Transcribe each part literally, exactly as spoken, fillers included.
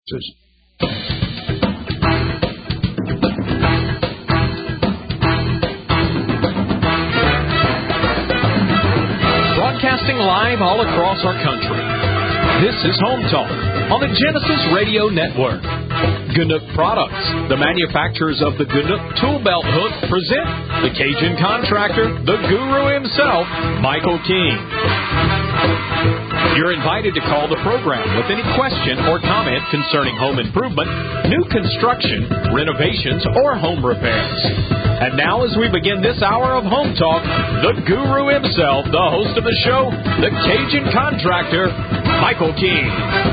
Broadcasting live all across our country. This is Home Talk on the Genesis Radio Network. Ganook Products, the manufacturers of the Ganook Tool Belt Hook, present the Cajun contractor, the guru himself, Michael King. You're invited to call the program with any question or comment concerning home improvement, new construction, renovations, or home repairs. And now as we begin this hour of Home Talk, the guru himself, the host of the show, the Cajun contractor, Michael King.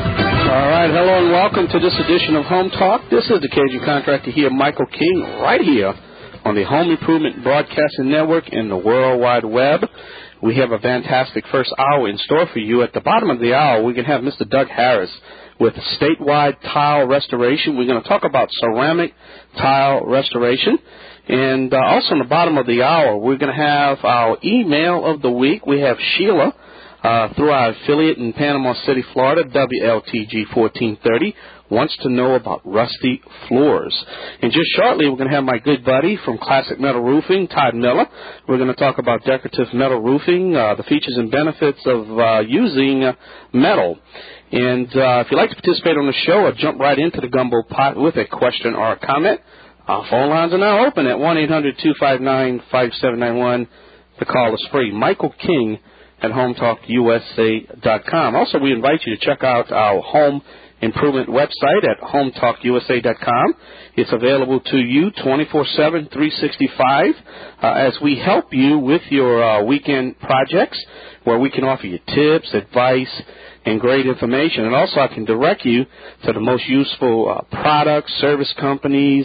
All right, hello and welcome to this edition of Home Talk. This is the Cajun contractor here, Michael King, right here on the Home Improvement Broadcasting Network and the World Wide Web. We have a fantastic first hour in store for you. At the bottom of the hour, we're going to have Mister Doug Harris with statewide tile restoration. We're going to talk about ceramic tile restoration. And uh, also in the bottom of the hour, we're going to have our email of the week. We have Sheila uh, through our affiliate in Panama City, Florida, W L T G fourteen thirty, wants to know about rusty floors. And just shortly, we're going to have my good buddy from Classic Metal Roofing, Todd Miller. We're going to talk about decorative metal roofing, uh, the features and benefits of uh, using uh, metal. And uh, if you'd like to participate on the show or jump right into the gumbo pot with a question or a comment, our phone lines are now open at one eight hundred two five nine five seven nine one. The call is free. Michael King at home talk U S A dot com. Also, we invite you to check out our home improvement website at home talk U S A dot com. It's available to you twenty-four seven, three sixty-five uh, as we help you with your uh, weekend projects, where we can offer you tips, advice, and great information. And also, I can direct you to the most useful uh, products, service companies,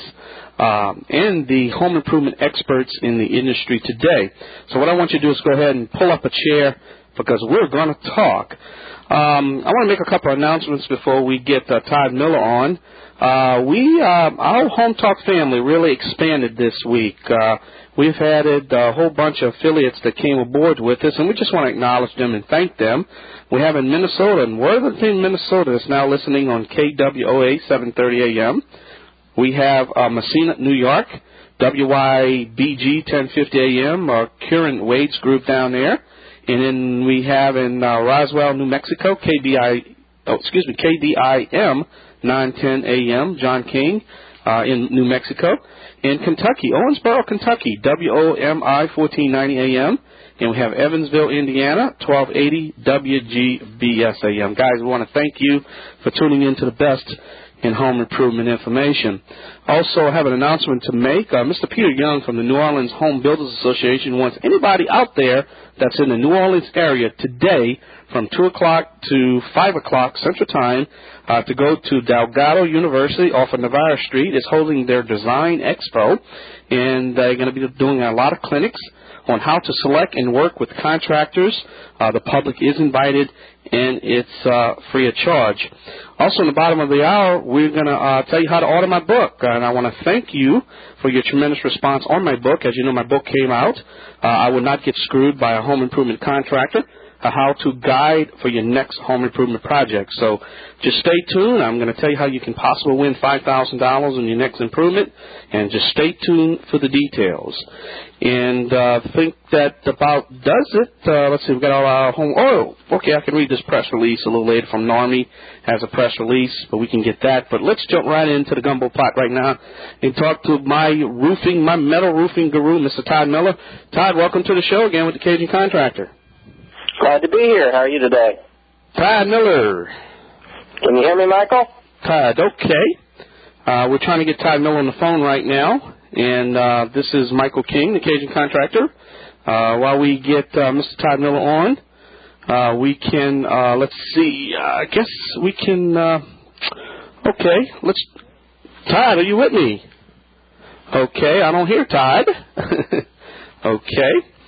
um, and the home improvement experts in the industry today. So what I want you to do is go ahead and pull up a chair, because we're going to talk. Um, I want to make a couple of announcements before we get uh, Todd Miller on. Uh, we, uh, our Home Talk family really expanded this week. Uh, we've added a whole bunch of affiliates that came aboard with us, and we just want to acknowledge them and thank them. We have in Minnesota, and Worthington, Minnesota is now listening on K W O A seven thirty A M. We have uh, Messina, New York, W Y B G ten fifty A M, our Kieran Wade's group down there. And then we have in uh, Roswell, New Mexico, K B I, oh, excuse me, K D I M nine ten A M, John King uh, in New Mexico. In Kentucky, Owensboro, Kentucky, W O M I fourteen ninety A M. And we have Evansville, Indiana, twelve eighty W G B S A M. Guys, we want to thank you for tuning in to the best in home improvement information. Also, I have an announcement to make. Uh, Mister Peter Young from the New Orleans Home Builders Association wants anybody out there that's in the New Orleans area today from two o'clock to five o'clock Central Time uh, to go to Delgado University off of Navarre Street. It's holding their Design Expo, and they're going to be doing a lot of clinics on how to select and work with contractors. Uh, the public is invited, and it's uh, free of charge. Also, in the bottom of the hour, we're going to uh, tell you how to order my book. Uh, and I want to thank you for your tremendous response on my book. As you know, my book came out. Uh, I Will Not Get Screwed by a Home Improvement Contractor, a how-to guide for your next home improvement project. So just stay tuned. I'm going to tell you how you can possibly win five thousand dollars on your next improvement, and just stay tuned for the details. And I uh, think that about does it. Uh, let's see, we've got all our home. Oh, okay, I can read this press release a little later from Normie. Has a press release, but we can get that. But let's jump right into the gumbo pot right now and talk to my roofing, my metal roofing guru, Mister Todd Miller. Todd, welcome to the show again with the Cajun Contractor. Glad to be here. How are you today? Todd Miller. Can you hear me, Michael? Todd, okay. Uh, we're trying to get Todd Miller on the phone right now, and uh, this is Michael King, the Cajun Contractor. Uh, while we get uh, Mister Todd Miller on, uh, we can, uh, let's see, uh, I guess we can, uh, okay, let's, Todd, are you with me? Okay, I don't hear Todd. Okay.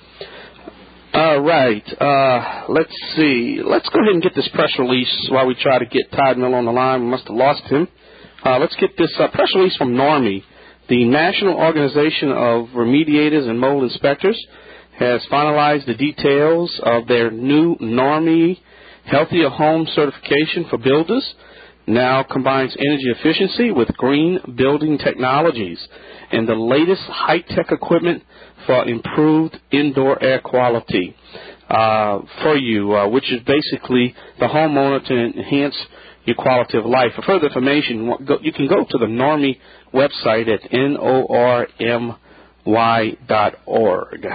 All right. Uh, let's see. Let's go ahead and get this press release while we try to get Todd Miller on the line. We must have lost him. Uh, let's get this uh, press release from Normie. The National Organization of Remediators and Mold Inspectors has finalized the details of their new Normie Healthier Home certification for builders. now combines energy efficiency with green building technologies and the latest high-tech equipment for improved indoor air quality uh, for you, uh, which is basically the homeowner to enhance your quality of life. For further information, you can go to the Normie website at N O R M Y dot org.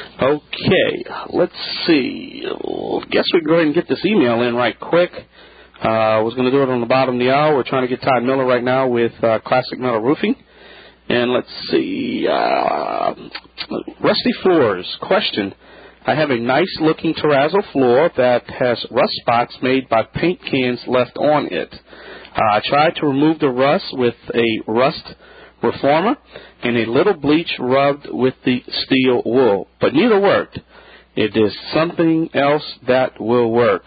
Okay, let's see. Guess we can go ahead and get this email in right quick. Uh, I was going to do it on the bottom of the hour. We're trying to get Todd Miller right now with uh, Classic Metal Roofing. And let's see. Uh, Rusty Floors. Question. I have a nice-looking terrazzo floor that has rust spots made by paint cans left on it. Uh, I tried to remove the rust with a rust reformer and a little bleach rubbed with the steel wool, but neither worked. It is something else that will work.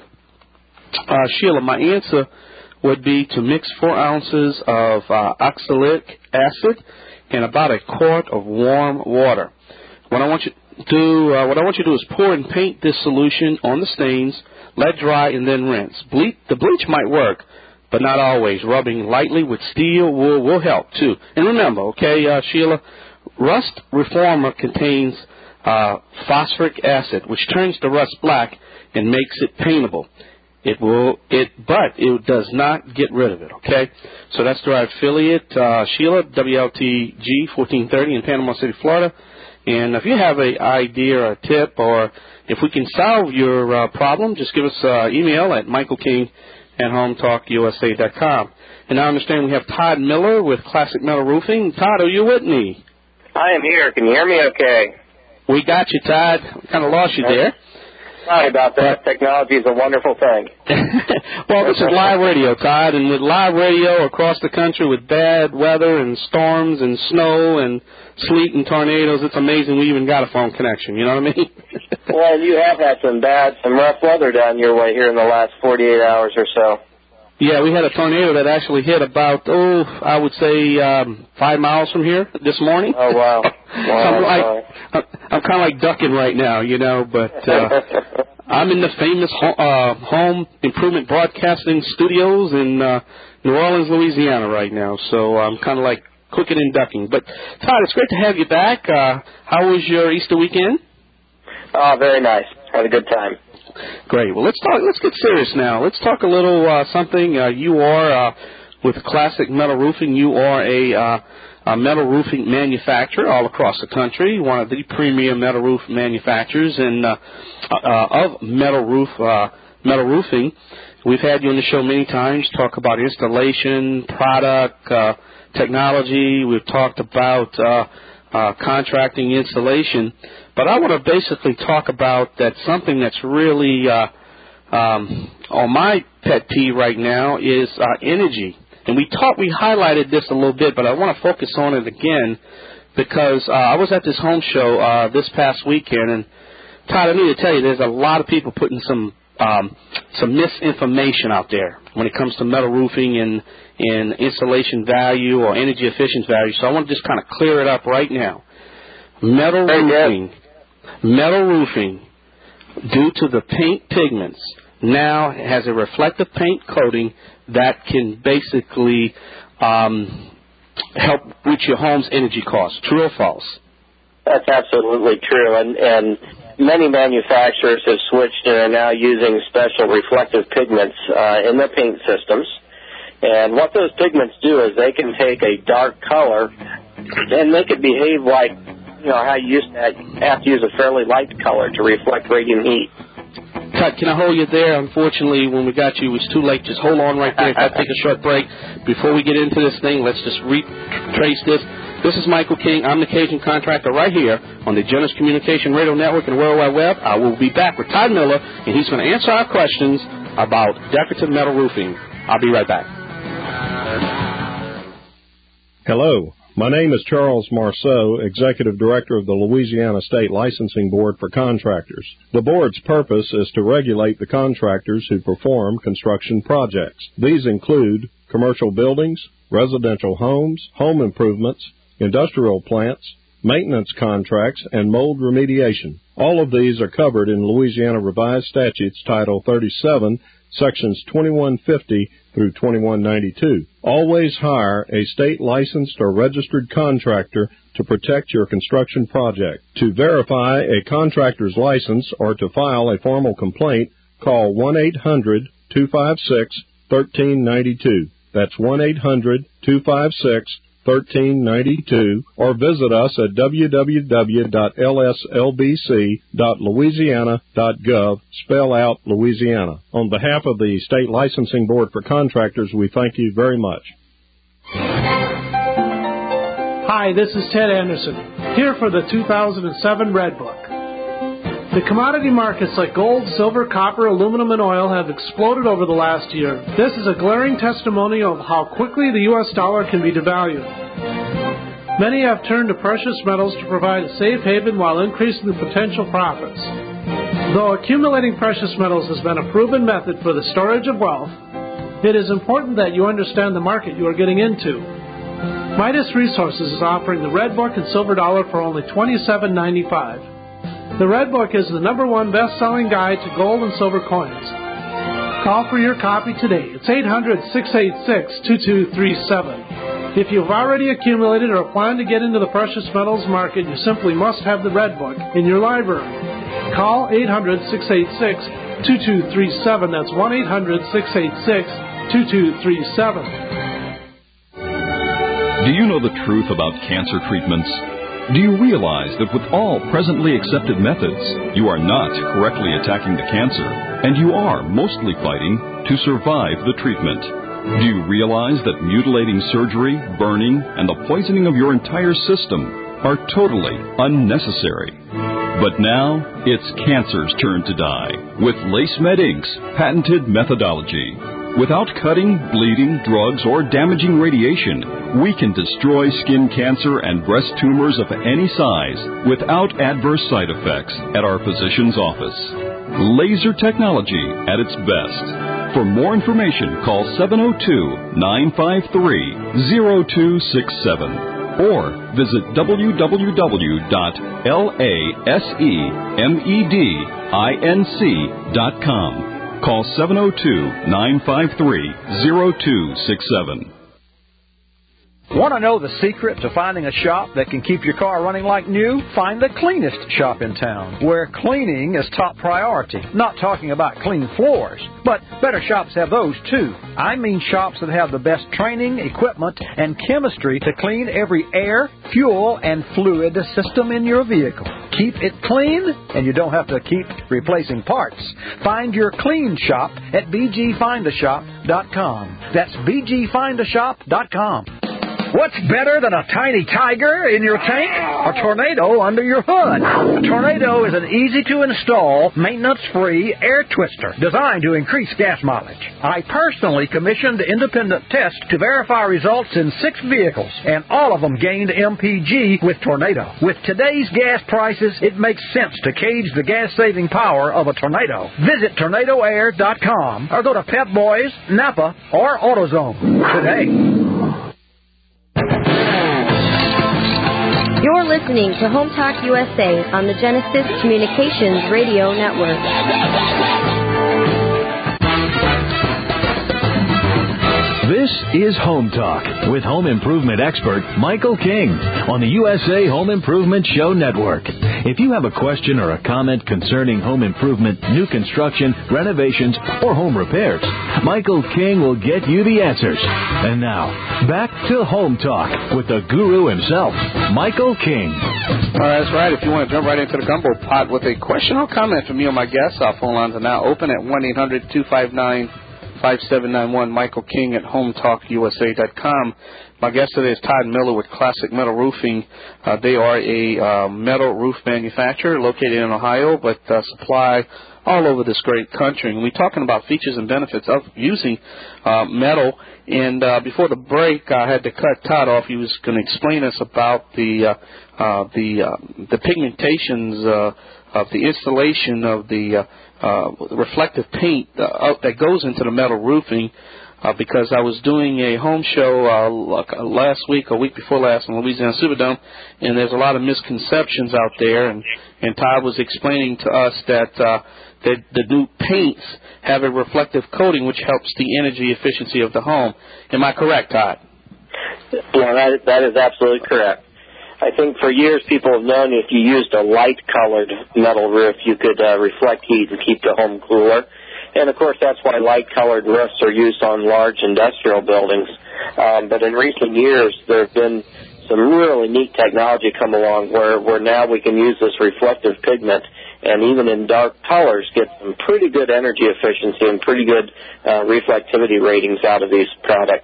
Uh, Sheila, my answer would be to mix four ounces of uh, oxalic acid and about a quart of warm water. What I want you to do, uh, what I want you to do is pour and paint this solution on the stains, let dry, and then rinse. Ble- the bleach might work, but not always. Rubbing lightly with steel wool will help too. And remember, okay, uh, Sheila, rust reformer contains uh, phosphoric acid, which turns the rust black and makes it paintable. It will, it, but it does not get rid of it, okay? So that's through our affiliate, uh, Sheila, W L T G fourteen thirty in Panama City, Florida. And if you have an idea or a tip, or if we can solve your uh, problem, just give us an uh, email at Michael King at home talk U S A dot com. And I understand we have Todd Miller with Classic Metal Roofing. Todd, are you with me? I am here. Can you hear me okay? We got you, Todd. We kind of lost you there. Sorry about that. Technology is a wonderful thing. Well, this is live radio, Todd, and with live radio across the country with bad weather and storms and snow and sleet and tornadoes, it's amazing we even got a phone connection. You know what I mean? Well, you have had some bad, some rough weather down your way here in the last forty-eight hours or so. Yeah, we had a tornado that actually hit about, oh, I would say um, five miles from here this morning. Oh, wow. wow so I'm, like, I'm, I'm kind of like ducking right now, you know, but uh, I'm in the famous ho- uh, home improvement broadcasting studios in uh, New Orleans, Louisiana right now, so I'm kind of like cooking and ducking. But, Todd, it's great to have you back. Uh, how was your Easter weekend? Oh, very nice. Had a good time. Great. Well, let's talk. Let's get serious now. Let's talk a little uh, something. Uh, you are uh, with Classic Metal Roofing. You are a, uh, a metal roofing manufacturer all across the country. One of the premier metal roof manufacturers and uh, uh, of metal roof uh, metal roofing. We've had you on the show many times. Talk about installation, product, uh, technology. We've talked about uh, uh, contracting, installation. But I want to basically talk about that something that's really uh, um, on my pet peeve right now is uh, energy. And we talked, we highlighted this a little bit, but I want to focus on it again because uh, I was at this home show uh, this past weekend, and Todd, I need to tell you, there's a lot of people putting some um, some misinformation out there when it comes to metal roofing and, and installation value or energy efficient value. So I want to just kind of clear it up right now. Metal roofing. Metal roofing, due to the paint pigments, now has a reflective paint coating that can basically um, help with your home's energy costs. True or false? That's absolutely true. And, and many manufacturers have switched and are now using special reflective pigments uh, in their paint systems. And what those pigments do is they can take a dark color and make it behave like, you know, how you used to have to use a fairly light color to reflect radiant heat. Todd, can I hold you there? Unfortunately, when we got you, it was too late. Just hold on right there. I'll take a short break. Before we get into this thing, let's just retrace this. This is Michael King. I'm the Cajun Contractor right here on the Generous Communication Radio Network and the World Wide Web. I will be back with Todd Miller, and he's going to answer our questions about decorative metal roofing. I'll be right back. Hello. My name is Charles Marceau, Executive Director of the Louisiana State Licensing Board for Contractors. The board's purpose is to regulate the contractors who perform construction projects. These include commercial buildings, residential homes, home improvements, industrial plants, maintenance contracts, and mold remediation. All of these are covered in Louisiana Revised Statutes Title thirty-seven, Sections twenty-one fifty through twenty-one ninety-two. Always hire a state-licensed or registered contractor to protect your construction project. To verify a contractor's license or to file a formal complaint, call one eight hundred two five six one three nine two. That's one eight hundred two five six one three nine two, or visit us at w w w dot l s l b c dot louisiana dot gov, spell out Louisiana. On behalf of the State Licensing Board for Contractors, we thank you very much. Hi, this is Ted Anderson, here for the two thousand seven Red Book. The commodity markets like gold, silver, copper, aluminum, and oil have exploded over the last year. This is a glaring testimony of how quickly the U S dollar can be devalued. Many have turned to precious metals to provide a safe haven while increasing the potential profits. Though accumulating precious metals has been a proven method for the storage of wealth, it is important that you understand the market you are getting into. Midas Resources is offering the Red Book and Silver Dollar for only twenty-seven ninety-five. The Red Book is the number one best-selling guide to gold and silver coins. Call for your copy today. It's eight hundred, six eight six, two two three seven. If you've already accumulated or plan to get into the precious metals market, you simply must have the Red Book in your library. Call eight hundred, six eight six, two two three seven. That's one eight hundred, six eight six, two two three seven. Do you know the truth about cancer treatments? Do you realize that with all presently accepted methods, you are not correctly attacking the cancer, and you are mostly fighting to survive the treatment? Do you realize that mutilating surgery, burning, and the poisoning of your entire system are totally unnecessary? But now, it's cancer's turn to die with LaceMed Incorporated's patented methodology. Without cutting, bleeding, drugs, or damaging radiation, we can destroy skin cancer and breast tumors of any size without adverse side effects at our physician's office. Laser technology at its best. For more information, call seven oh two, nine five three, oh two six seven or visit w w w dot lasemedinc dot com. Call seven oh two, nine five three, oh two six seven. Want to know the secret to finding a shop that can keep your car running like new? Find the cleanest shop in town, where cleaning is top priority. Not talking about clean floors, but better shops have those too. I mean shops that have the best training, equipment, and chemistry to clean every air, fuel, and fluid system in your vehicle. Keep it clean, and you don't have to keep replacing parts. Find your clean shop at b g find a shop dot com. That's b g find a shop dot com. What's better than a tiny tiger in your tank? A tornado under your hood. A tornado is an easy-to-install, maintenance-free air twister designed to increase gas mileage. I personally commissioned independent tests to verify results in six vehicles, and all of them gained M P G with Tornado. With today's gas prices, it makes sense to gauge the gas-saving power of a tornado. Visit tornado air dot com or go to Pep Boys, Napa, or AutoZone today. You're listening to Home Talk U S A on the Genesis Communications Radio Network. This is Home Talk with home improvement expert Michael King on the U S A Home Improvement Show Network. If you have a question or a comment concerning home improvement, new construction, renovations, or home repairs, Michael King will get you the answers. And now, back to Home Talk with the guru himself, Michael King. All right, that's right. If you want to jump right into the gumbo pot with a question or comment from me or my guests, our phone lines are now open at one eight hundred two five nine five seven nine one. Michael King at home talk u s a dot com. My guest today is Todd Miller with Classic Metal Roofing. Uh, they are a uh, metal roof manufacturer located in Ohio, but uh, supply all over this great country. And we're talking about features and benefits of using uh, metal. And uh, before the break, I had to cut Todd off. He was going to explain us about the uh, uh, the uh, the pigmentations uh, of the installation of the uh, uh, reflective paint uh, that goes into the metal roofing. uh, because I was doing a home show uh, last week or week before last in Louisiana Superdome, and there's a lot of misconceptions out there, and, and Todd was explaining to us that, uh, that the new paints have a reflective coating which helps the energy efficiency of the home. Am I correct, Todd? Yeah, that, that is absolutely correct. I think for years people have known if you used a light-colored metal roof, you could uh, reflect heat and keep the home cooler. And, of course, that's why light-colored roofs are used on large industrial buildings. Um, but in recent years, there have been some really neat technology come along where, where now we can use this reflective pigment and even in dark colors get some pretty good energy efficiency and pretty good uh, reflectivity ratings out of these products.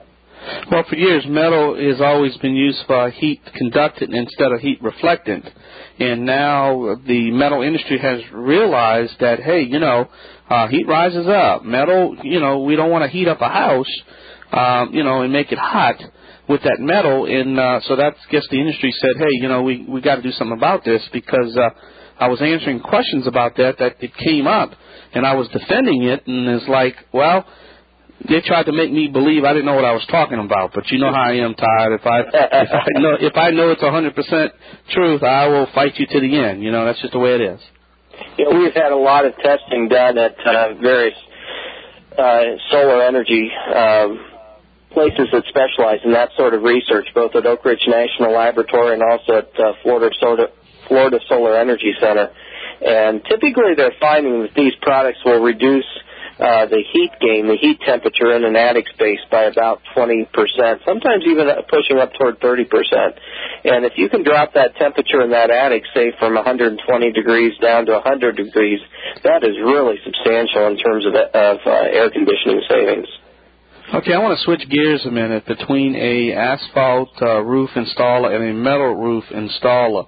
Well, for years, metal has always been used for heat conductant instead of heat reflectant. And now the metal industry has realized that, hey, you know, uh, heat rises up. Metal, you know, we don't want to heat up a house, um, you know, and make it hot with that metal. And uh, so that's, I guess the industry said, hey, you know, we we got to do something about this, because uh, I was answering questions about that, that it came up, and I was defending it, and it's like, well, they tried to make me believe I didn't know what I was talking about, but you know how I am, Todd. If I if I know if I know it's one hundred percent truth, I will fight you to the end. You know, that's just the way it is. Yeah, we've had a lot of testing done at uh, various uh, solar energy um, places that specialize in that sort of research, both at Oak Ridge National Laboratory and also at uh, Florida Solar, Florida Solar Energy Center. And typically they're finding that these products will reduce Uh, the heat gain, the heat temperature in an attic space by about twenty percent, sometimes even pushing up toward thirty percent. And if you can drop that temperature in that attic, say from one hundred twenty degrees down to one hundred degrees, that is really substantial in terms of, of uh, air conditioning savings. Okay, I want to switch gears a minute between a asphalt uh, roof installer and a metal roof installer.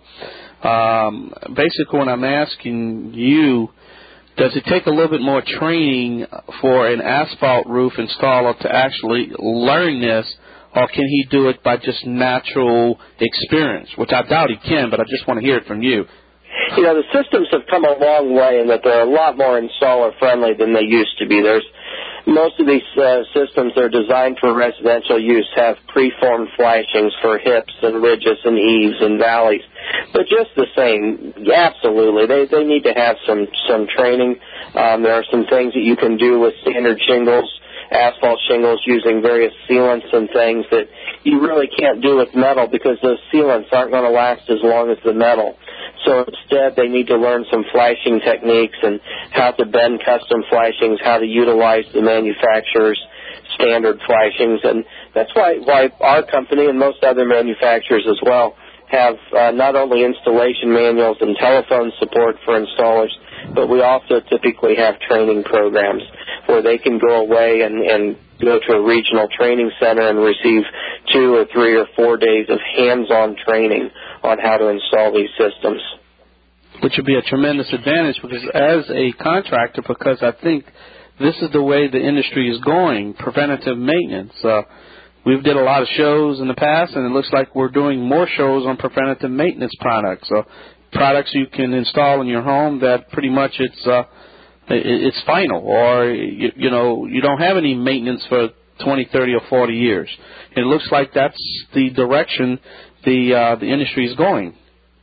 Um, basically, what I'm asking you, does it take a little bit more training for an asphalt roof installer to actually learn this, or can he do it by just natural experience, which I doubt he can, but I just want to hear it from you. You know, the systems have come a long way in that they're a lot more installer-friendly than they used to be. There's most of these uh, systems that are designed for residential use have preformed flashings for hips and ridges and eaves and valleys. But just the same, absolutely, they they need to have some, some training. Um, there are some things that you can do with standard shingles, asphalt shingles, using various sealants and things that you really can't do with metal, because those sealants aren't going to last as long as the metal. So instead, they need to learn some flashing techniques and how to bend custom flashings, how to utilize the manufacturer's standard flashings. And that's why, why our company and most other manufacturers as well have uh, not only installation manuals and telephone support for installers, but we also typically have training programs where they can go away and, and go to a regional training center and receive two or three or four days of hands-on training on how to install these systems. Which would be a tremendous advantage, because as a contractor, because I think this is the way the industry is going, preventative maintenance. Uh, we've did a lot of shows in the past, and it looks like we're doing more shows on preventative maintenance products. So products you can install in your home that pretty much it's uh, it's final, or you, you know you don't have any maintenance for twenty, thirty, or forty years. It looks like that's the direction the uh, the industry is going.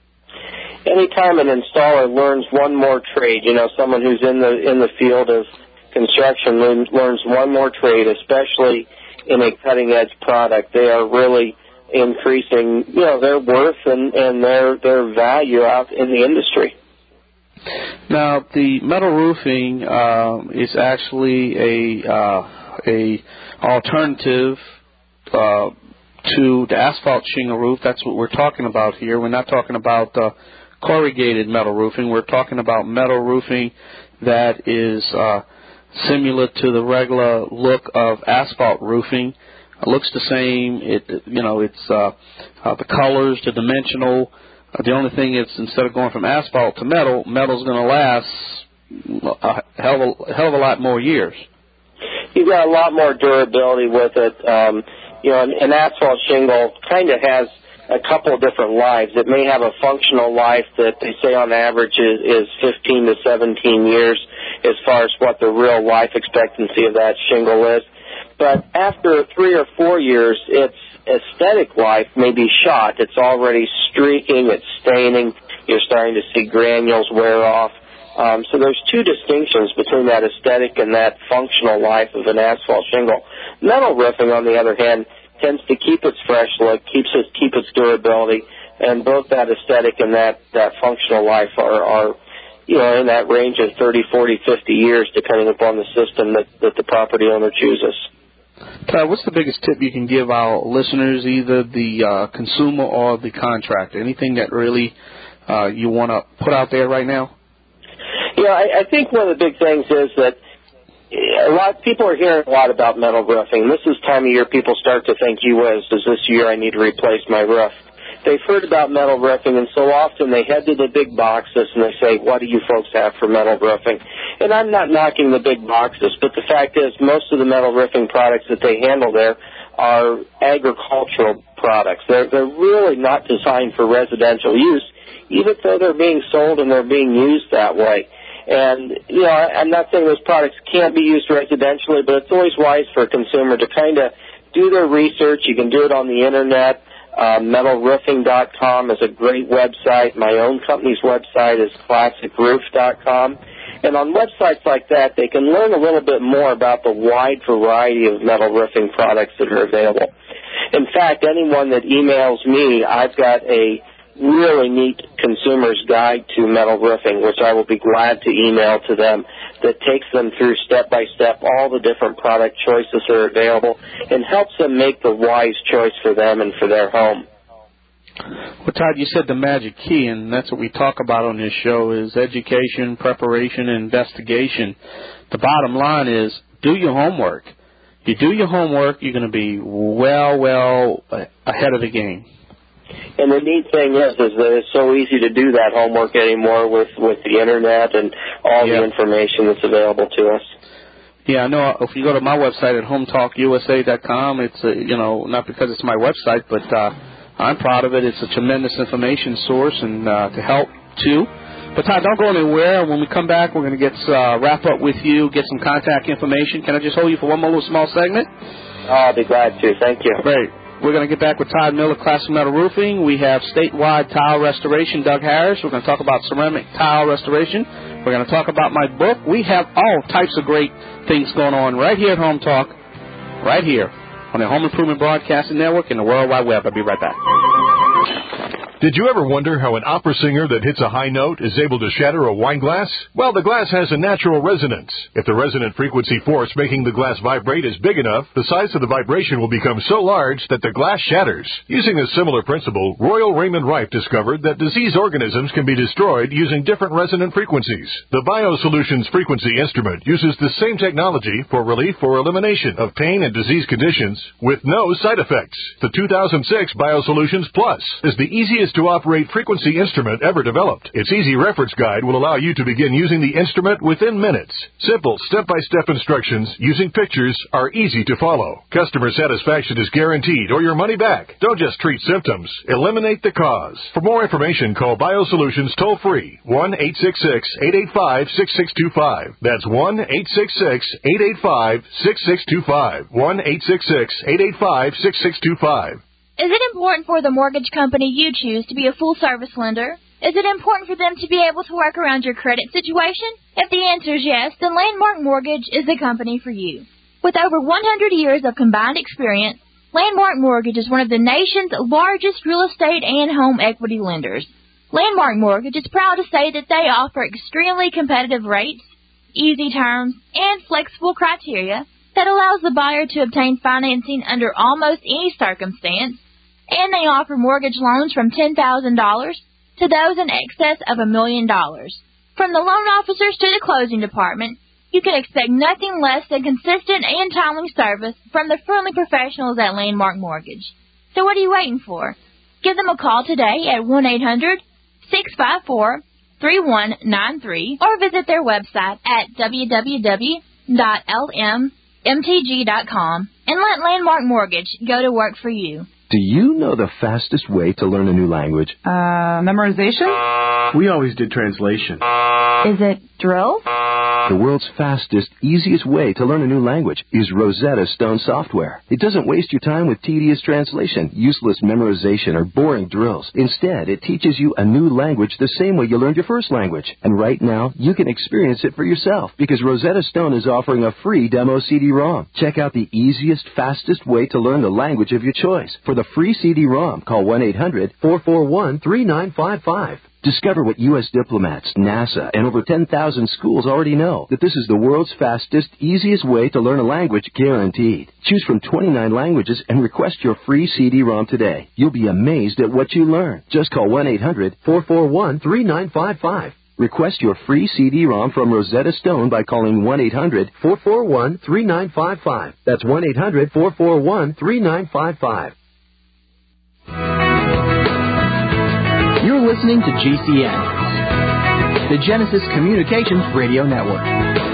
Anytime an installer learns one more trade, you know, someone who's in the in the field of construction learns one more trade, especially in a cutting-edge product, they are really increasing, you know, their worth and, and their their value out in the industry. Now, the metal roofing uh, is actually a uh, a alternative uh, to the asphalt shingle roof. That's what we're talking about here. We're not talking about uh, corrugated metal roofing. We're talking about metal roofing that is uh, similar to the regular look of asphalt roofing. It looks the same. It you know it's uh, uh, the colors, the dimensional. Uh, the only thing is, instead of going from asphalt to metal, metal's going to last a hell of a, hell of a lot more years. You've got a lot more durability with it. Um, you know, an, an asphalt shingle kind of has a couple of different lives. It may have a functional life that they say on average is, is fifteen to seventeen years as far as what the real life expectancy of that shingle is. but after three or four years, its aesthetic life may be shot. It's already streaking, it's staining, you're starting to see granules wear off. Um, so there's two distinctions between that aesthetic and that functional life of an asphalt shingle. Metal roofing, on the other hand, tends to keep its fresh look, keeps it, keep its durability, and both that aesthetic and that, that functional life are, are, you know, in that range of thirty, forty, fifty years, depending upon the system that, that the property owner chooses. Todd, what's the biggest tip you can give our listeners, either the uh, consumer or the contractor? Anything that really uh, you want to put out there right now? Yeah, I, I think one of the big things is that a lot of people are hearing a lot about metal roofing. This is the time of year people start to think, you whiz, does this year I need to replace my roof? They've heard about metal roofing, and so often they head to the big boxes and they say, what do you folks have for metal roofing? And I'm not knocking the big boxes, but the fact is most of the metal roofing products that they handle there are agricultural products. They're, they're really not designed for residential use, even though they're being sold and they're being used that way. And, you know, I'm not saying those products can't be used residentially, but it's always wise for a consumer to kind of do their research. You can do it on the Internet. Uh, metal roofing dot com is a great website. My own company's website is classic roof dot com. And on websites like that, they can learn a little bit more about the wide variety of metal roofing products that are available. In fact, anyone that emails me, I've got a really neat consumer's guide to metal roofing, which I will be glad to email to them, that takes them through step-by-step all the different product choices that are available and helps them make the wise choice for them and for their home. Well, Todd, you said the magic key, and that's what we talk about on this show, is education, preparation, and investigation. The bottom line is do your homework. If you do your homework, you're going to be well, well ahead of the game. And the neat thing is, is that it's so easy to do that homework anymore with, with the Internet and all yeah. the information that's available to us. Yeah, I know. If you go to my website at home talk U S A dot com, it's, uh, you know, not because it's my website, but uh, I'm proud of it. It's a tremendous information source and uh, to help, too. But, Todd, don't go anywhere. When we come back, we're going to get uh, wrap up with you, get some contact information. Can I just hold you for one more little small segment? Oh, I'll be glad to. Thank you. Great. We're going to get back with Todd Miller, Classic Metal Roofing. We have statewide tile restoration, Doug Harris. We're going to talk about ceramic tile restoration. We're going to talk about my book. We have all types of great things going on right here at Home Talk, right here on the Home Improvement Broadcasting Network and the World Wide Web. I'll be right back. Did you ever wonder how an opera singer that hits a high note is able to shatter a wine glass? Well, the glass has a natural resonance. If the resonant frequency force making the glass vibrate is big enough, the size of the vibration will become so large that the glass shatters. Using a similar principle, Royal Raymond Rife discovered that disease organisms can be destroyed using different resonant frequencies. The BioSolutions frequency instrument uses the same technology for relief or elimination of pain and disease conditions with no side effects. The two thousand six BioSolutions Plus is the easiest to operate frequency instrument ever developed. Its easy reference guide will allow you to begin using the instrument within minutes. Simple step-by-step instructions using pictures are easy to follow. Customer satisfaction is guaranteed or your money back. Don't just treat symptoms. Eliminate the cause. For more information, call BioSolutions toll-free, one eight six six, eight eight five, six six two five. That's one eight six six, eight eight five, six six two five. one eight six six, eight eight five, six six two five. Is it important for the mortgage company you choose to be a full-service lender? Is it important for them to be able to work around your credit situation? If the answer is yes, then Landmark Mortgage is the company for you. With over one hundred years of combined experience, Landmark Mortgage is one of the nation's largest real estate and home equity lenders. Landmark Mortgage is proud to say that they offer extremely competitive rates, easy terms, and flexible criteria that allows the buyer to obtain financing under almost any circumstance, and they offer mortgage loans from ten thousand dollars to those in excess of a million dollars. From the loan officers to the closing department, you can expect nothing less than consistent and timely service from the friendly professionals at Landmark Mortgage. So what are you waiting for? Give them a call today at one eight hundred, six five four, three one nine three or visit their website at w w w dot l m m t g dot com and let Landmark Mortgage go to work for you. Do you know the fastest way to learn a new language? Uh, memorization? We always did translation. Is it drill? The world's fastest, easiest way to learn a new language is Rosetta Stone software. It doesn't waste your time with tedious translation, useless memorization, or boring drills. Instead, it teaches you a new language the same way you learned your first language. And right now, you can experience it for yourself because Rosetta Stone is offering a free demo C D ROM. Check out the easiest, fastest way to learn the language of your choice. For the free C D ROM, call one eight hundred four four one three nine five five. Discover what U S diplomats, NASA, and over ten thousand schools already know, that this is the world's fastest, easiest way to learn a language guaranteed. Choose from twenty-nine languages and request your free C D ROM today. You'll be amazed at what you learn. Just call one eight hundred four four one three nine five five. Request your free C D ROM from Rosetta Stone by calling one eight hundred four four one three nine five five. That's one eight hundred four four one three nine five five. You're listening to G C N, the Genesis Communications Radio Network.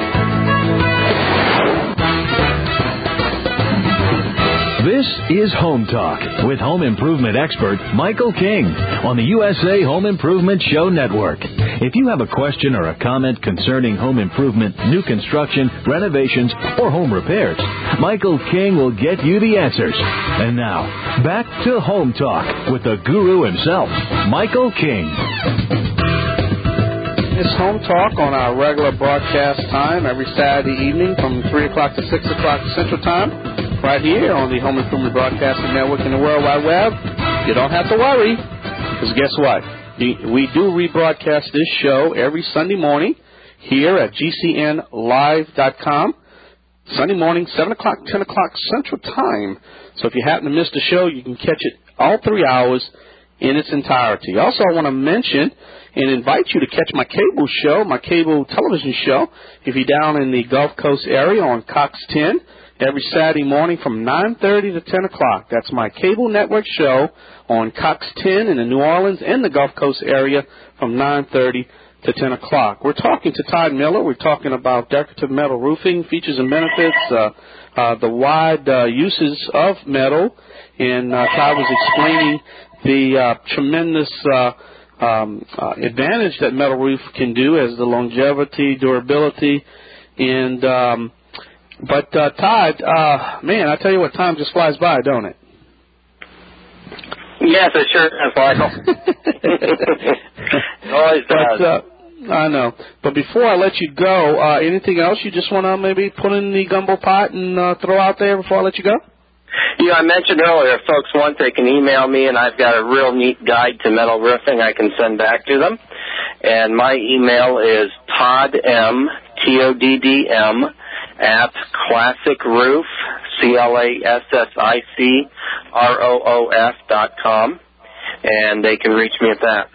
This is Home Talk with home improvement expert Michael King on the U S A Home Improvement Show Network. If you have a question or a comment concerning home improvement, new construction, renovations, or home repairs, Michael King will get you the answers. And now, back to Home Talk with the guru himself, Michael King. It's Home Talk on our regular broadcast time every Saturday evening from three o'clock to six o'clock Central Time, right here on the Home Improvement Broadcasting Network and the World Wide Web. You don't have to worry, because guess what? We do rebroadcast this show every Sunday morning here at G C N live dot com. Sunday morning, seven o'clock, ten o'clock Central Time. So if you happen to miss the show, you can catch it all three hours in its entirety. Also, I want to mention and invite you to catch my cable show, my cable television show, if you're down in the Gulf Coast area on Cox ten, every Saturday morning from nine thirty to ten o'clock. That's my cable network show on Cox ten in the New Orleans and the Gulf Coast area from nine thirty to ten o'clock. We're talking to Todd Miller. We're talking about decorative metal roofing, features and benefits, uh, uh, the wide uh, uses of metal, and uh, Todd was explaining the uh, tremendous uh, um, uh, advantage that metal roof can do as the longevity, durability, and um, but uh, Todd, uh, man, I tell you what, time just flies by, don't it? Yes, it sure does, Michael. It always does. But, uh, I know. But before I let you go, uh, anything else you just want to maybe put in the gumbo pot and uh, throw out there before I let you go? Yeah, I mentioned earlier, if folks want, they can email me, and I've got a real neat guide to metal roofing I can send back to them. And my email is Todd M, T O D D M, at Classic Roof, C L A S S I C R O O F dot com, and they can reach me at that.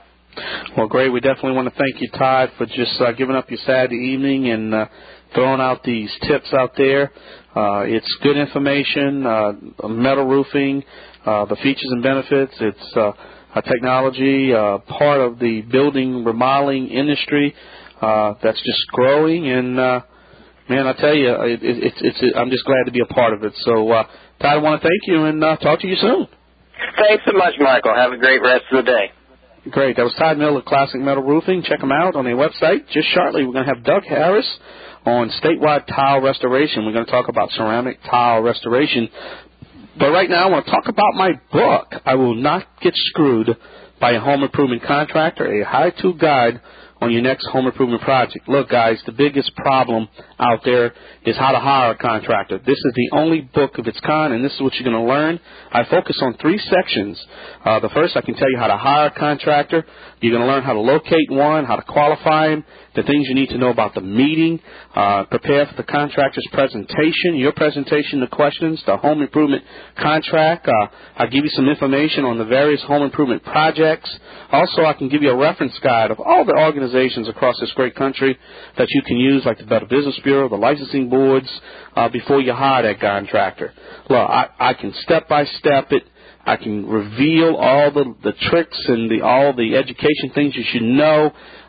Well, great. We definitely want to thank you, Todd, for just uh, giving up your Saturday evening and uh, throwing out these tips out there. Uh, it's good information, uh, metal roofing, uh, the features and benefits. It's uh, a technology, uh, part of the building remodeling industry uh, that's just growing. And, uh, man, I tell you, it, it, it's, it's, I'm just glad to be a part of it. So, uh, Todd, I want to thank you and uh, talk to you soon. Thanks so much, Michael. Have a great rest of the day. Great. That was Todd Miller, Classic Metal Roofing. Check them out on their website. Just shortly, we're going to have Doug Harris on statewide tile restoration. We're going to talk about ceramic tile restoration. But right now, I want to talk about my book, I Will Not Get Screwed by a Home Improvement Contractor, a how-to guide on your next home improvement project. Look, guys, the biggest problem out there is how to hire a contractor. This is the only book of its kind, and this is what you're going to learn. I focus on three sections. Uh, the first, I can tell you how to hire a contractor. You're going to learn how to locate one, how to qualify him, the things you need to know about the meeting, uh, prepare for the contractor's presentation, your presentation, the questions, the home improvement contract. Uh, I'll give you some information on the various home improvement projects. Also, I can give you a reference guide of all the organizations across this great country that you can use, like the Better Business Bureau, the licensing boards, uh, before you hire that contractor. Look, I, I can step-by-step it. I can reveal all the, the tricks and the all the education things you should know.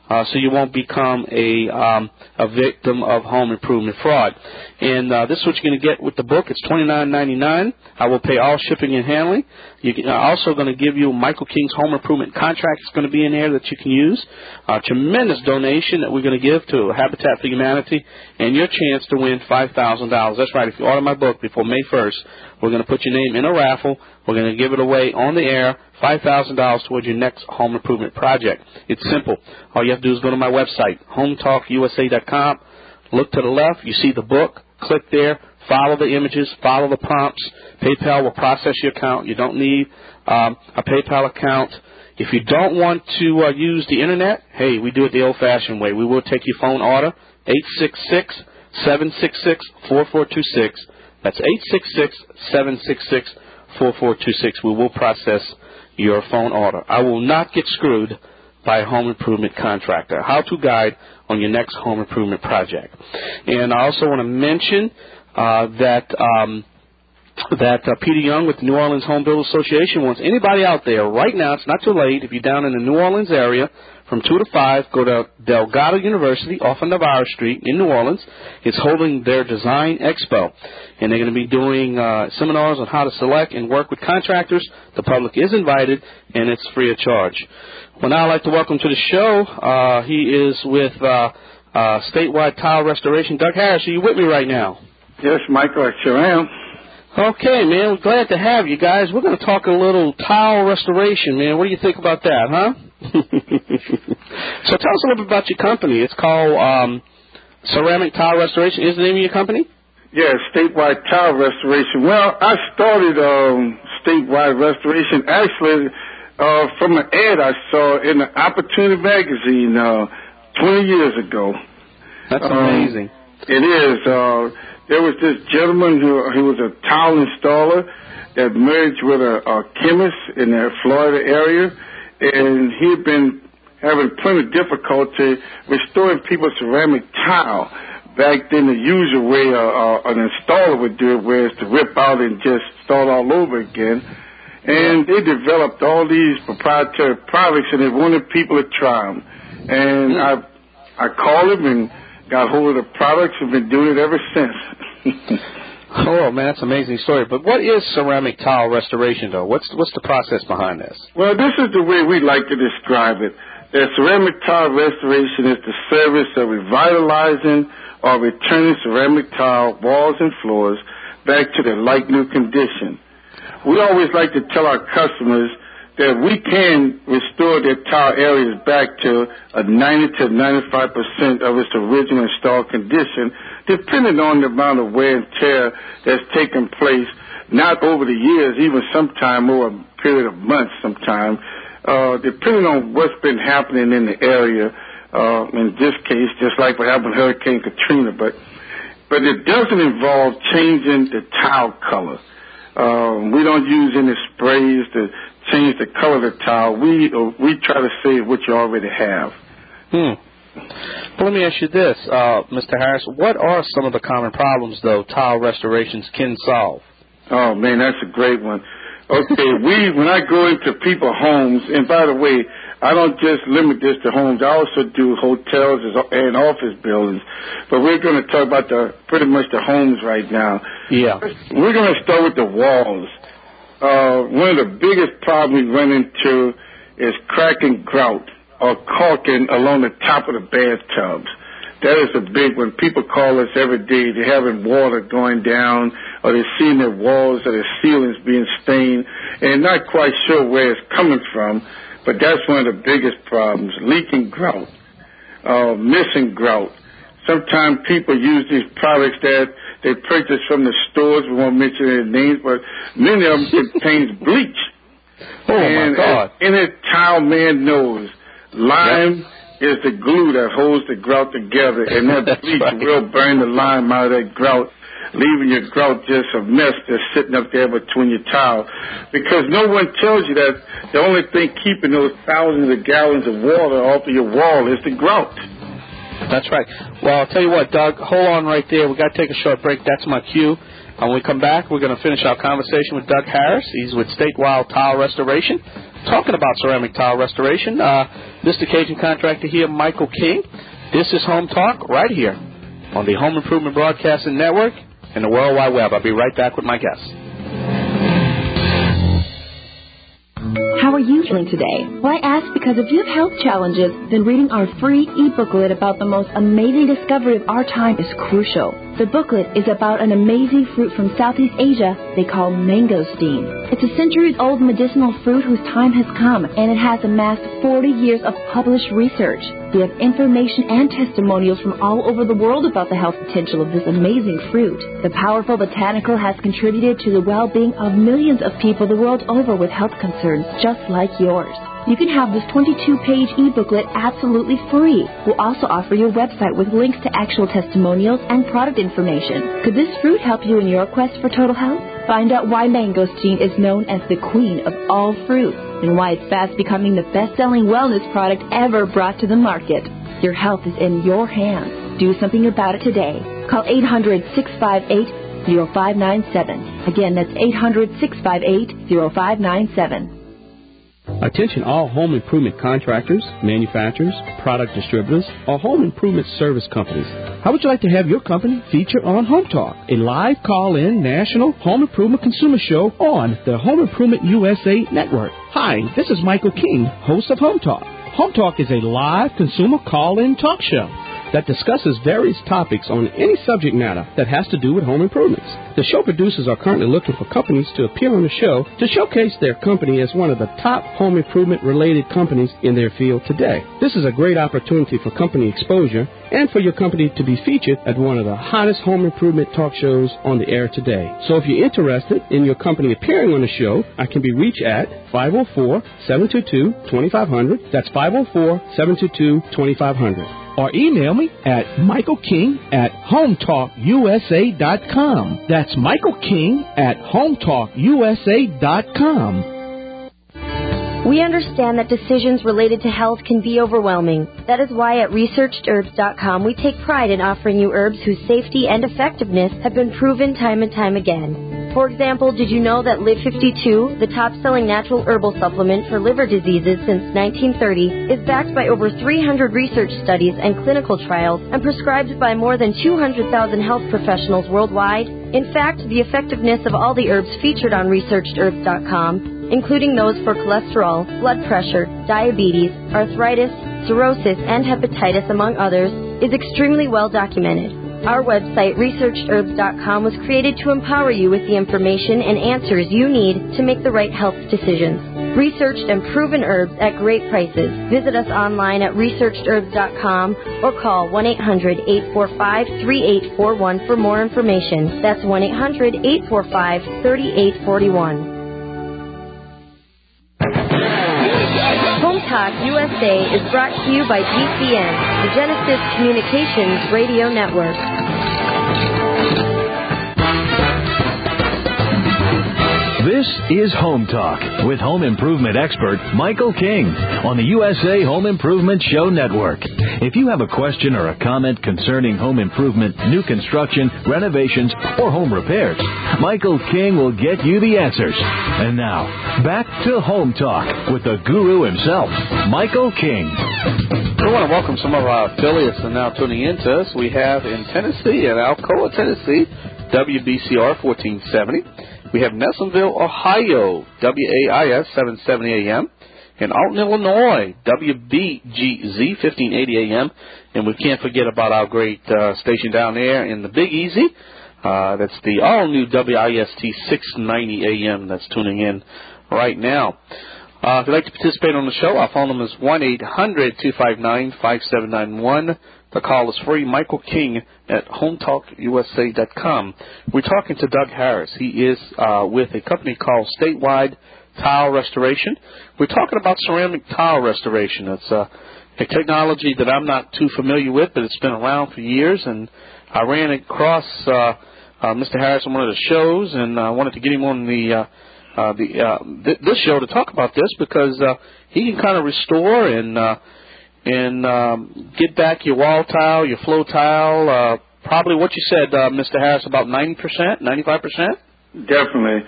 uh, so you won't become a um, a victim of home improvement fraud. And uh, this is what you're going to get with the book. It's twenty-nine ninety-nine. I will pay all shipping and handling. You can, I'm also going to give you Michael King's home improvement contract. It's going to be in there that you can use. A tremendous donation that we're going to give to Habitat for Humanity, and your chance to win five thousand dollars. That's right. If you order my book before May first, we're going to put your name in a raffle. We're going to give it away on the air, five thousand dollars towards your next home improvement project. It's simple. All you have to do is go to my website, home talk U S A dot com. Look to the left. You see the book. Click there. Follow the images. Follow the prompts. PayPal will process your account. You don't need um, a PayPal account. If you don't want to uh, use the Internet, hey, we do it the old-fashioned way. We will take your phone order, eight six six, seven six six, four four two six. That's eight six six, seven six six, four four two six. We will process your phone order. I will not get screwed by a home improvement contractor. How-to guide on your next home improvement project. And I also want to mention uh, that um, that uh, Peter Young with the New Orleans Home Builders Association wants anybody out there right now. It's not too late. If you're down in the New Orleans area, from two to five, go to Delgado University off of Navarro Street in New Orleans. It's holding their Design Expo, and they're going to be doing uh, seminars on how to select and work with contractors. The public is invited, and it's free of charge. Well, now I'd like to welcome to the show. Uh, he is with uh, uh, Statewide Tile Restoration. Doug Harris, are you with me right now? Yes, Michael, I sure am. Okay, man, we're glad to have you guys. We're going to talk a little tile restoration, man. What do you think about that, huh? So tell us a little bit about your company. It's called um, Ceramic Tile Restoration. Is the name of your company? Yes, Statewide Tile Restoration. Well, I started um, Statewide Restoration actually uh, from an ad I saw in the Opportunity magazine uh, twenty years ago. That's um, amazing. It is. Uh, there was this gentleman who, who was a tile installer that merged with a, a chemist in the Florida area, and he had been having plenty of difficulty restoring people's ceramic tile. Back then, the usual way uh, uh, an installer would do it was to rip out and just start all over again. And they developed all these proprietary products, and they wanted people to try them. And I I called them and got hold of the products and been doing it ever since. Oh, man, that's an amazing story. But what is ceramic tile restoration, though? What's what's the process behind this? Well, this is the way we like to describe it. That ceramic tile restoration is the service of revitalizing or returning ceramic tile walls and floors back to their like-new condition. We always like to tell our customers that we can restore their tile areas back to a ninety to ninety-five percent of its original installed condition, depending on the amount of wear and tear that's taken place, not over the years, even sometime over a period of months sometime, uh, depending on what's been happening in the area, uh, in this case, just like what happened with Hurricane Katrina. But, but it doesn't involve changing the tile color. Uh, we don't use any sprays to change the color of the tile. We uh, we try to save what you already have. Hmm. Well, let me ask you this, uh, Mister Harris. What are some of the common problems, though, tile restorations can solve? Oh, man, that's a great one. Okay, we when I go into people's homes, and by the way, I don't just limit this to homes. I also do hotels and office buildings. But we're going to talk about the pretty much the homes right now. Yeah. We're going to start with the walls. Uh, one of the biggest problems we run into is cracking grout or caulking along the top of the bathtubs. That is a big one. People call us every day. They're having water going down, or they're seeing their walls or their ceilings being stained, and not quite sure where it's coming from. But that's one of the biggest problems, leaking grout, uh, missing grout. Sometimes people use these products that they purchase from the stores. We won't mention their names, but many of them contains bleach. Oh, and my God. And any tile man knows lime yep. is the glue that holds the grout together, and that bleach right. will burn the lime out of that grout, leaving your grout just a mess just sitting up there between your tile. Because no one tells you that the only thing keeping those thousands of gallons of water off of your wall is the grout. That's right. Well, I'll tell you what, Doug, hold on right there. We've got to take a short break. That's my cue. And when we come back, we're going to finish our conversation with Doug Harris. He's with Statewide Tile Restoration. talking about ceramic tile restoration. Uh, Mister Cajun Contractor here, Michael King. This is Home Talk right here on the Home Improvement Broadcasting Network and the World Wide Web. I'll be right back with my guests. How are you feeling today? Well, I ask because if you have health challenges, then reading our free e-booklet about the most amazing discovery of our time is crucial. The booklet is about an amazing fruit from Southeast Asia they call mangosteen. It's a centuries-old medicinal fruit whose time has come, and it has amassed forty years of published research. We have information and testimonials from all over the world about the health potential of this amazing fruit. The powerful botanical has contributed to the well-being of millions of people the world over with health concerns just like yours. You can have this twenty-two page e-booklet absolutely free. We'll also offer you a website with links to actual testimonials and product information. Could this fruit help you in your quest for total health? Find out why mangosteen is known as the queen of all fruits and why it's fast becoming the best-selling wellness product ever brought to the market. Your health is in your hands. Do something about it today. Call eight hundred, six five eight, zero five nine seven. Again, that's eight hundred, six five eight, zero five nine seven. Attention all home improvement contractors, manufacturers, product distributors, or home improvement service companies. How would you like to have your company featured on Home Talk, a live call-in national home improvement consumer show on the Home Improvement U S A Network? Hi, this is Michael King, host of Home Talk. Home Talk is a live consumer call-in talk show that discusses various topics on any subject matter that has to do with home improvements. The show producers are currently looking for companies to appear on the show to showcase their company as one of the top home improvement-related companies in their field today. This is a great opportunity for company exposure and for your company to be featured at one of the hottest home improvement talk shows on the air today. So if you're interested in your company appearing on the show, I can be reached at five oh four, seven two two, two five zero zero. That's five oh four, seven two two, two five zero zero. Or email me at Michael King at home talk U S A dot com. That's Michael King at home talk U S A dot com. We understand that decisions related to health can be overwhelming. That is why at researched herbs dot com we take pride in offering you herbs whose safety and effectiveness have been proven time and time again. For example, did you know that Live fifty-two, the top-selling natural herbal supplement for liver diseases since nineteen thirty, is backed by over three hundred research studies and clinical trials and prescribed by more than two hundred thousand health professionals worldwide? In fact, the effectiveness of all the herbs featured on researched herbs dot com, including those for cholesterol, blood pressure, diabetes, arthritis, cirrhosis, and hepatitis, among others, is extremely well documented. Our website, researched herbs dot com, was created to empower you with the information and answers you need to make the right health decisions. Researched and proven herbs at great prices. Visit us online at researched herbs dot com or call one eight hundred, eight four five, three eight four one for more information. That's one eight hundred, eight four five, three eight four one. Home Talk U S A is brought to you by G C N, the Genesis Communications Radio Network. This is Home Talk with home improvement expert Michael King on the U S A Home Improvement Show Network. If you have a question or a comment concerning home improvement, new construction, renovations, or home repairs, Michael King will get you the answers. And now, back to Home Talk with the guru himself, Michael King. We want to welcome some of our affiliates that are now tuning in to us. We have in Tennessee, in Alcoa, Tennessee, W B C R fourteen seventy. We have Nelsonville, Ohio, W A I S seven seventy A M. In Alton, Illinois, W B G Z fifteen eighty A M. And we can't forget about our great uh, station down there in the Big Easy. Uh, that's the all-new W I S T six ninety A M that's tuning in right now. Uh, if you'd like to participate on the show, our phone number is one eight hundred, two five nine, five seven nine one. The call is free. Michael King at home talk U S A dot com. We're talking to Doug Harris. He is uh, with a company called Statewide Tile Restoration. We're talking about ceramic tile restoration. It's uh, a technology that I'm not too familiar with, but it's been around for years, and I ran across uh, uh, Mister Harris on one of the shows, and I uh, wanted to get him on the uh, uh, the uh, th- this show to talk about this because uh, he can kind of restore and uh, and um, get back your wall tile, your flow tile, uh, probably what you said, uh, Mister Harris, about ninety percent, ninety-five percent? Definitely.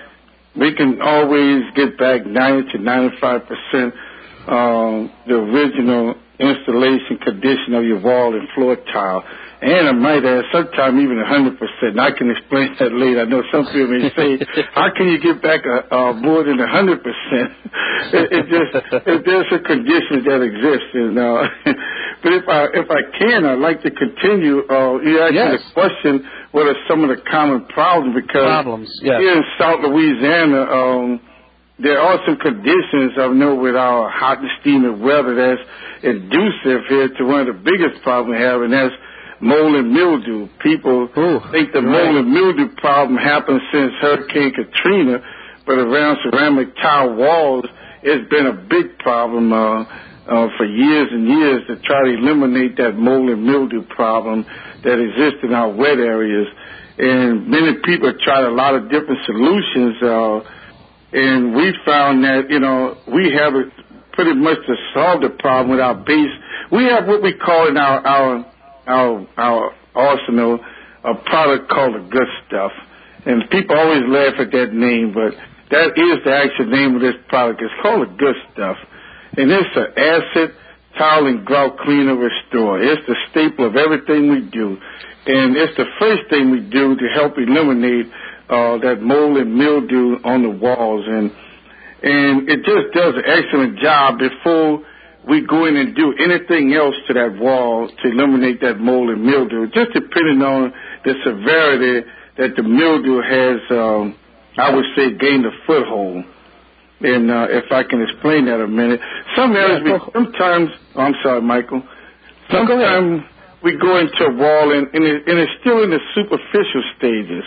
we can always get back ninety to ninety-five percent um, the original installation condition of your wall and floor tile. And I might add, sometimes even one hundred percent. And I can explain that later. I know some people may say, how can you get back a, uh, more than one hundred percent? It, it just, it, there's a condition that exists. And, uh, but if I if I can, I'd like to continue. Uh, you asked yes. me the question, what are some of the common problems? Because problems, yes. here in South Louisiana, um, there are some conditions, I know, with our hot and steamy weather that's inducive here to one of the biggest problems we have, and that's mold and mildew. People Ooh, think the mold right. and mildew problem happened since Hurricane Katrina, but around ceramic tile walls, it's been a big problem uh, uh, for years and years to try to eliminate that mold and mildew problem that exists in our wet areas. And many people have tried a lot of different solutions, uh, and we found that, you know, we have a, pretty much to solve the problem with our base. We have what we call in our, our Our, our arsenal, a product called the Good Stuff. And people always laugh at that name, but that is the actual name of this product. It's called the Good Stuff. And it's an acid, tile, and grout cleaner restore. It's the staple of everything we do. And it's the first thing we do to help eliminate uh, that mold and mildew on the walls. And, and it just does an excellent job before we go in and do anything else to that wall to eliminate that mold and mildew, just depending on the severity that the mildew has, um, I would say, gained a foothold. And uh, if I can explain that a minute. Some areas, we, sometimes, oh, I'm sorry, Michael, sometimes we go into a wall and, and, it, and it's still in the superficial stages.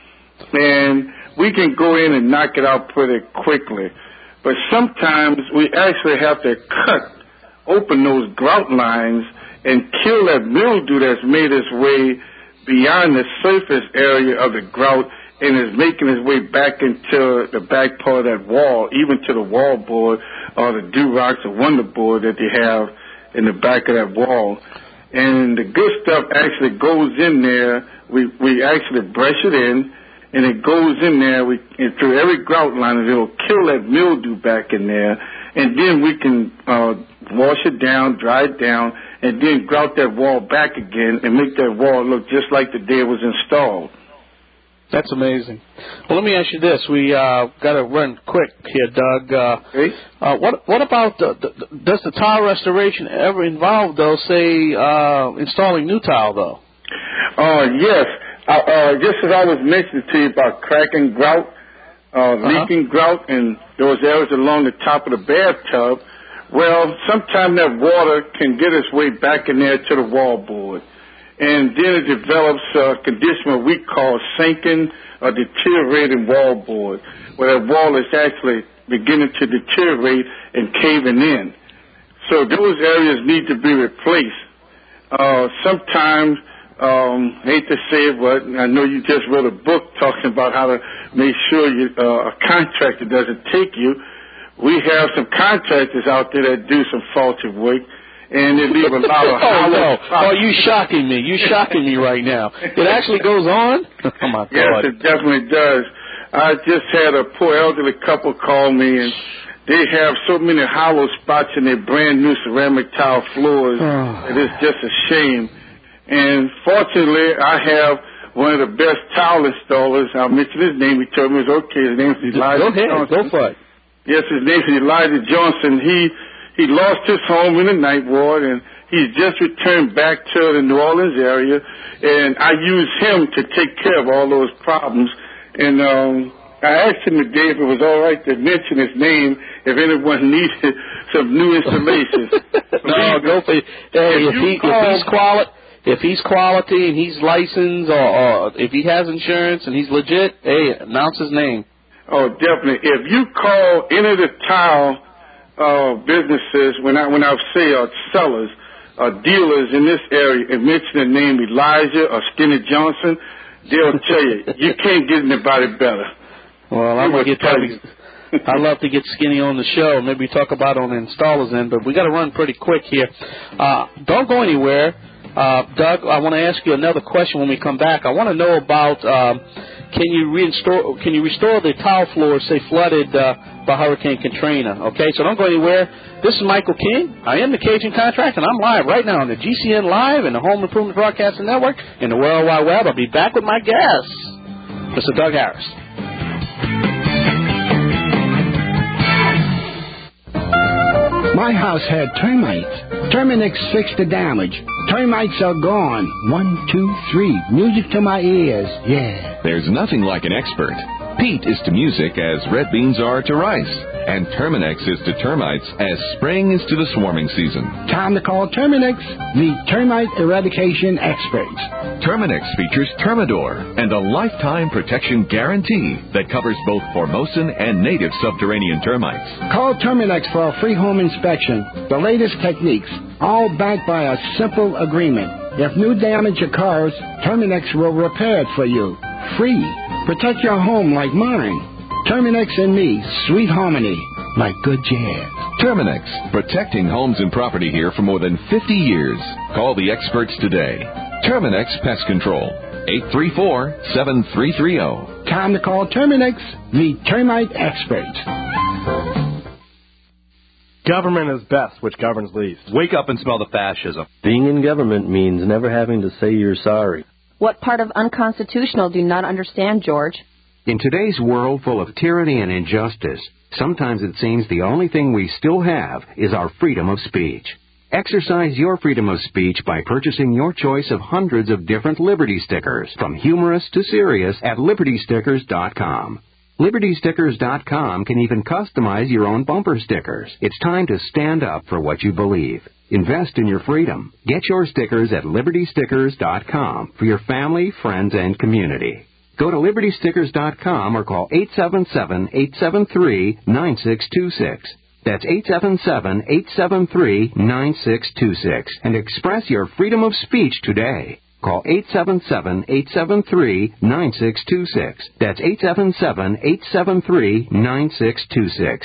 And we can go in and knock it out pretty quickly. But sometimes we actually have to cut open those grout lines and kill that mildew that's made its way beyond the surface area of the grout and is making its way back into the back part of that wall, even to the wall board or the Durox or Wonder Board that they have in the back of that wall. And the Good Stuff actually goes in there. We we actually brush it in, and it goes in there. We and through every grout line, and it'll kill that mildew back in there. And then we can uh, wash it down, dry it down, and then grout that wall back again and make that wall look just like the day it was installed. That's amazing. Well, let me ask you this. We uh, got to run quick here, Doug. Uh, okay. uh, what what about, the, the, does the tile restoration ever involve, though, say, uh, installing new tile, though? Uh, yes. Uh, uh, just as I was mentioning to you about cracking grout, Uh, leaking uh-huh. grout in those areas along the top of the bathtub, well, sometimes that water can get its way back in there to the wall board. And then it develops a condition what we call sinking or deteriorating wall board, where that wall is actually beginning to deteriorate and caving in. So those areas need to be replaced. Uh, sometimes Um, hate to say it, but I know you just wrote a book talking about how to make sure you, uh, a contractor doesn't take you. We have some contractors out there that do some faulty work, and they leave a lot of oh, no. Oh, you shocking me. You shocking me right now. It actually goes on? Oh, my God. Yes, it definitely does. I just had a poor elderly couple call me, and they have so many hollow spots in their brand-new ceramic tile floors that it's just a shame. And fortunately, I have one of the best tile installers. I'll mention his name. He told me it's okay. His name is Elijah Go ahead. Johnson. Go for it. Yes, his name is Elijah Johnson. He he lost his home in the Ninth Ward, and he's just returned back to the New Orleans area. And I use him to take care of all those problems. And um, I asked him today if it was all right to mention his name if anyone needed some new installations. No, go for it. Hey, if, if, he, call, if he's quality. If he's quality and he's licensed, or, or if he has insurance and he's legit, hey, announce his name. Oh, definitely. If you call any of the tile uh, businesses, when I when I say uh, sellers, uh, dealers in this area, and mention the name Elijah or Skinny Johnson, they'll tell you you can't get anybody better. Well, I'm gonna get probably. I'd love to get Skinny on the show. Maybe talk about on the installers end, but we got to run pretty quick here. Uh, don't go anywhere. Uh, Doug, I want to ask you another question when we come back. I want to know about, um, can you restore can you restore the tile floors, say, flooded uh, by Hurricane Katrina? Okay, so don't go anywhere. This is Michael King. I am the Cajun Contract, and I'm live right now on the G C N Live and the Home Improvement Broadcasting Network and the World Wide Web. I'll be back with my guest, Mister Doug Harris. My house had termites. Terminix fixed the damage. Termites are gone. One, two, three. Music to my ears. Yeah. There's nothing like an expert. Peat is to music as red beans are to rice. And Terminix is to termites as spring is to the swarming season. Time to call Terminix, the termite eradication experts. Terminix features Termidor and a lifetime protection guarantee that covers both Formosan and native subterranean termites. Call Terminix for a free home inspection. The latest techniques, all backed by a simple agreement. If new damage occurs, Terminix will repair it for you. Free. Protect your home like mine. Terminix and me, sweet harmony, like good jazz. Terminix, protecting homes and property here for more than fifty years. Call the experts today. Terminix Pest Control, eight three four, seven three three zero. Time to call Terminix, the termite experts. Government is best, which governs least. Wake up and smell the fascism. Being in government means never having to say you're sorry. What part of unconstitutional do you not understand, George? In today's world full of tyranny and injustice, sometimes it seems the only thing we still have is our freedom of speech. Exercise your freedom of speech by purchasing your choice of hundreds of different Liberty stickers, from humorous to serious, at Liberty Stickers dot com. Liberty Stickers dot com can even customize your own bumper stickers. It's time to stand up for what you believe. Invest in your freedom. Get your stickers at Liberty Stickers dot com for your family, friends, and community. Go to Liberty Stickers dot com or call eight seven seven, eight seven three, nine six two six. That's eight seven seven, eight seven three, nine six two six and express your freedom of speech today. Call eight seven seven, eight seven three, nine six two six. That's eight seven seven, eight seven three, nine six two six.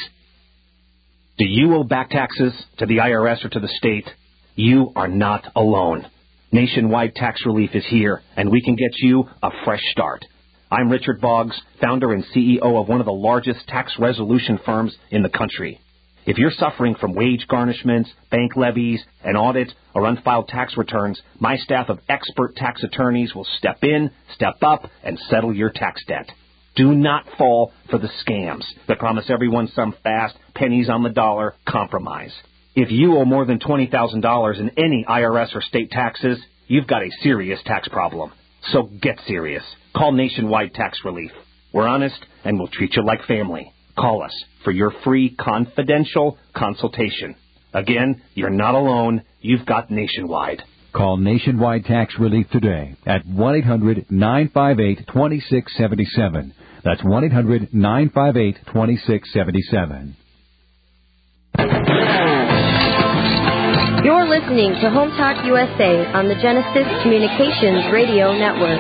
Do you owe back taxes to the I R S or to the state? You are not alone. Nationwide Tax Relief is here, and we can get you a fresh start. I'm Richard Boggs, founder and C E O of one of the largest tax resolution firms in the country. If you're suffering from wage garnishments, bank levies, an audit, or unfiled tax returns, my staff of expert tax attorneys will step in, step up, and settle your tax debt. Do not fall for the scams that promise everyone some fast, pennies on the dollar compromise. If you owe more than twenty thousand dollars in any I R S or state taxes, you've got a serious tax problem. So get serious. Call Nationwide Tax Relief. We're honest, and we'll treat you like family. Call us for your free confidential consultation. Again, you're not alone. You've got Nationwide. Call Nationwide Tax Relief today at one eight hundred, nine five eight, two six seven seven. That's one eight hundred, nine five eight, two six seven seven. You're listening to Home Talk U S A on the Genesis Communications Radio Network.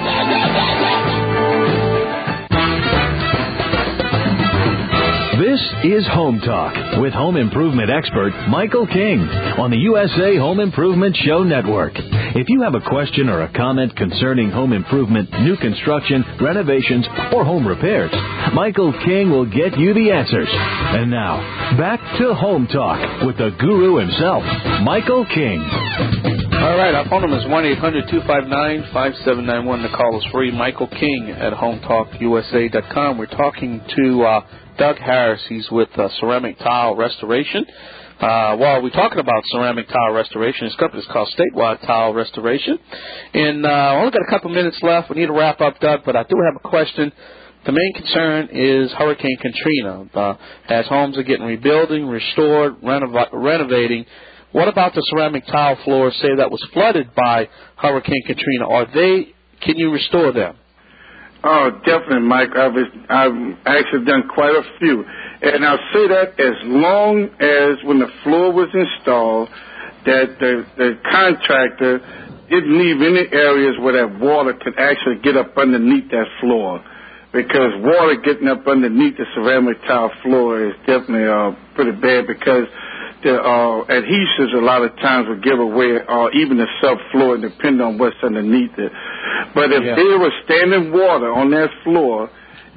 This is Home Talk with home improvement expert Michael King on the U S A Home Improvement Show Network. If you have a question or a comment concerning home improvement, new construction, renovations, or home repairs, Michael King will get you the answers. And now, back to Home Talk with the guru himself, Michael King. All right, our phone number is one eight hundred, two five nine, five seven nine one. The call is free. Michael King at home talk U S A dot com. We're talking to uh, Doug Harris. He's with uh, Ceramic Tile Restoration. Uh, well, we're talking about ceramic tile restoration. His company is called Statewide Tile Restoration. And uh, I only got a couple minutes left. We need to wrap up, Doug, but I do have a question. The main concern is Hurricane Katrina. Uh, as homes are getting rebuilding, restored, renov- renovating, what about the ceramic tile floors, say, that was flooded by Hurricane Katrina? Are they, can you restore them? Oh, definitely, Mike. I've, I've actually done quite a few. And I'll say that as long as when the floor was installed, that the, the contractor didn't leave any areas where that water could actually get up underneath that floor. Because water getting up underneath the ceramic tile floor is definitely uh, pretty bad, because the uh, adhesives a lot of times will give away, or uh, even the subfloor, depending on what's underneath it. But if Yeah. there was standing water on that floor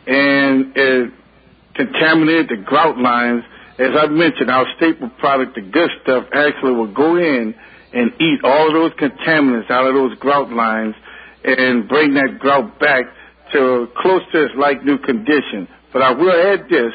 and it contaminated the grout lines, as I mentioned, our staple product, the good stuff, actually will go in and eat all of those contaminants out of those grout lines and bring that grout back to close to its like new condition. But I will add this.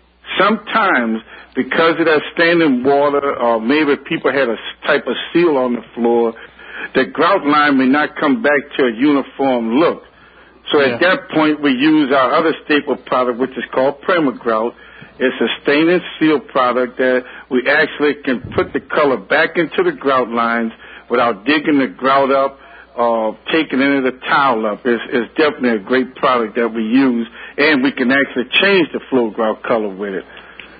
Sometimes, because of that standing water, or maybe people had a type of seal on the floor, the grout line may not come back to a uniform look. So Yeah. at that point, we use our other staple product, which is called Permagrout. It's a stain and seal product that we actually can put the color back into the grout lines without digging the grout up or taking any of the tile up. It's, it's definitely a great product that we use, and we can actually change the floor grout color with it.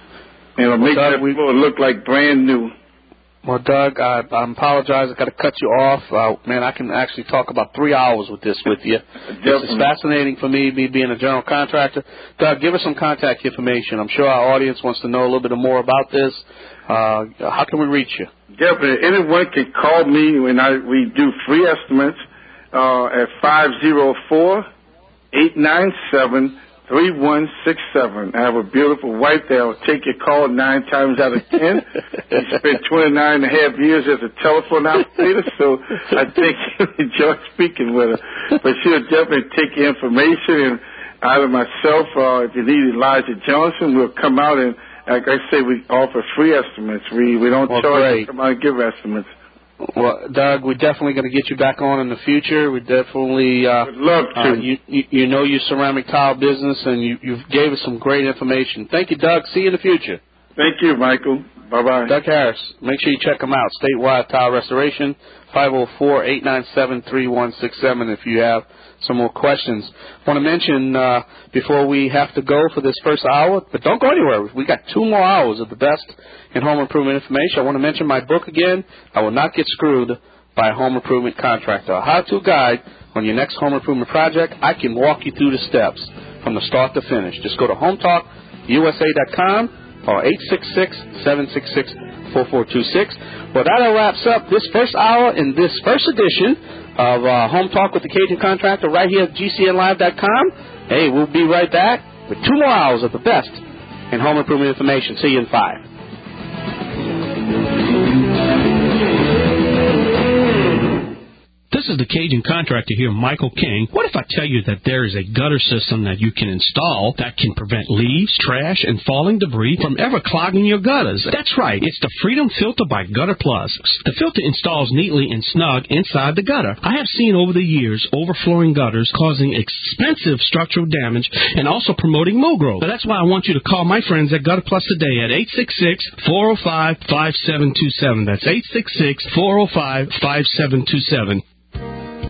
And it'll make Doug, that we- floor look like brand new. Well, Doug, I, I apologize. I got to cut you off. Uh, man, I can actually talk about three hours with this with you. This is fascinating for me, me being a general contractor. Doug, give us some contact information. I'm sure our audience wants to know a little bit more about this. Uh, how can we reach you? Definitely. Anyone can call me when I we do free estimates uh, at five oh four, eight nine seven, three one six seven. I have a beautiful wife that will take your call nine times out of ten. She spent twenty-nine and a half years as a telephone operator, so I think you enjoy speaking with her. But she'll definitely take your information, and either myself or if you need Elijah Johnson, we'll come out and, like I say, we offer free estimates. We we don't Well, charge great. you to come out and give estimates. Well, Doug, we're definitely going to get you back on in the future. We definitely uh, would love to. Uh, you, you you know your ceramic tile business, and you you gave us some great information. Thank you, Doug. See you in the future. Thank you, Michael. Bye bye. Doug Harris. Make sure you check him out. Statewide Tile Restoration, five oh four, eight nine seven, three one six seven. If you have some more questions, I want to mention uh, before we have to go for this first hour, but don't go anywhere. We got two more hours of the best in home improvement information. I want to mention my book again. I Will Not Get Screwed by a Home Improvement Contractor. A how-to guide on your next home improvement project. I can walk you through the steps from the start to finish. Just go to home talk U S A dot com or eight six six, seven six six, four four two six. Well, that wraps up this first hour in this first edition of uh, Home Talk with the Cajun Contractor right here at G C N live dot com. Hey, we'll be right back with two more hours of the best in home improvement information. See you in five. This is the Cajun Contractor here, Michael King. What if I tell you that there is a gutter system that you can install that can prevent leaves, trash, and falling debris from ever clogging your gutters? That's right. It's the Freedom Filter by Gutter Plus. The filter installs neatly and snug inside the gutter. I have seen over the years overflowing gutters causing expensive structural damage and also promoting mold growth. So that's why I want you to call my friends at Gutter Plus today at eight six six, four oh five, five seven two seven. That's eight six six, four oh five, five seven two seven.